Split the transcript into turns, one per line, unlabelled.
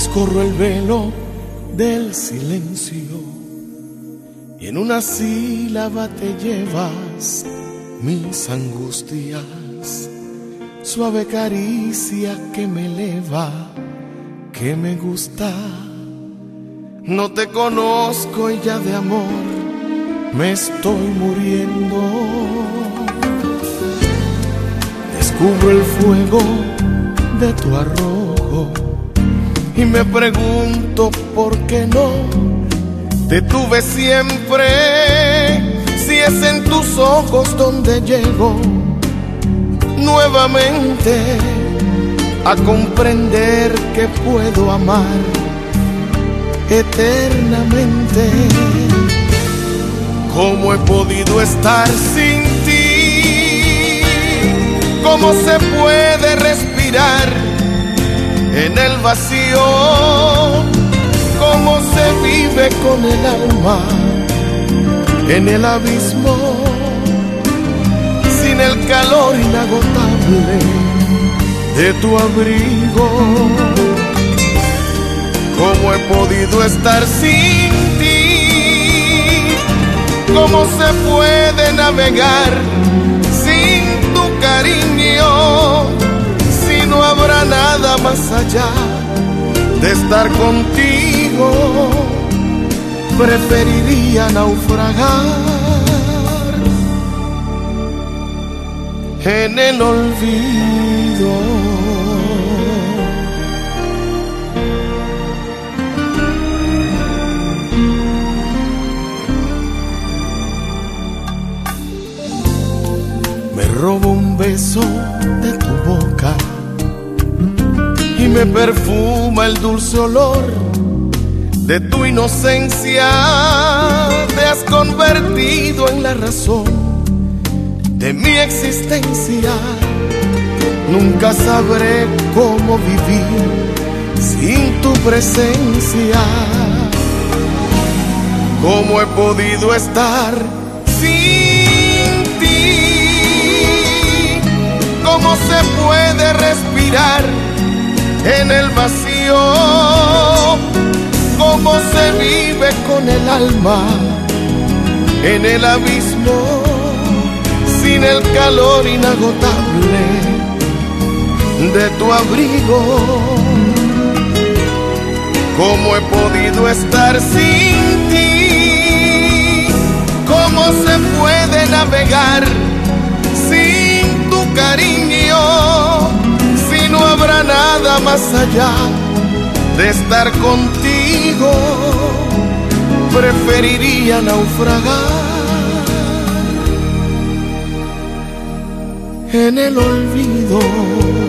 Descorro el velo del silencio y en una sílaba te llevas mis angustias. Suave caricia que me eleva, que me gusta. No te conozco y ya de amor me estoy muriendo. Descubro el fuego de tu arrojo y me pregunto por qué no te tuve siempre, si es en tus ojos donde llego nuevamente a comprender que puedo amar eternamente. ¿Cómo he podido estar sin ti? ¿Cómo se puede respirar en el vacío? ¿Cómo se vive con el alma en el abismo? Sin el calor inagotable de tu abrigo. ¿Cómo he podido estar sin ti? ¿Cómo se puede navegar sin tu cariño? Si no habrá nada más allá de estar contigo, preferiría naufragar en el olvido. Me robo un beso de tu boca y me perfuma el dulce olor de tu inocencia. Te has convertido en la razón de mi existencia. Nunca sabré cómo vivir sin tu presencia. ¿Cómo he podido estar sin ti? ¿Cómo se puede respirar en el vacío? ¿Cómo se vive con el alma en el abismo? Sin el calor inagotable de tu abrigo. ¿Cómo he podido estar sin ti? ¿Cómo se puede navegar sin tu cariño? Si no habrá nada más allá de estar contigo, preferiría naufragar en el olvido.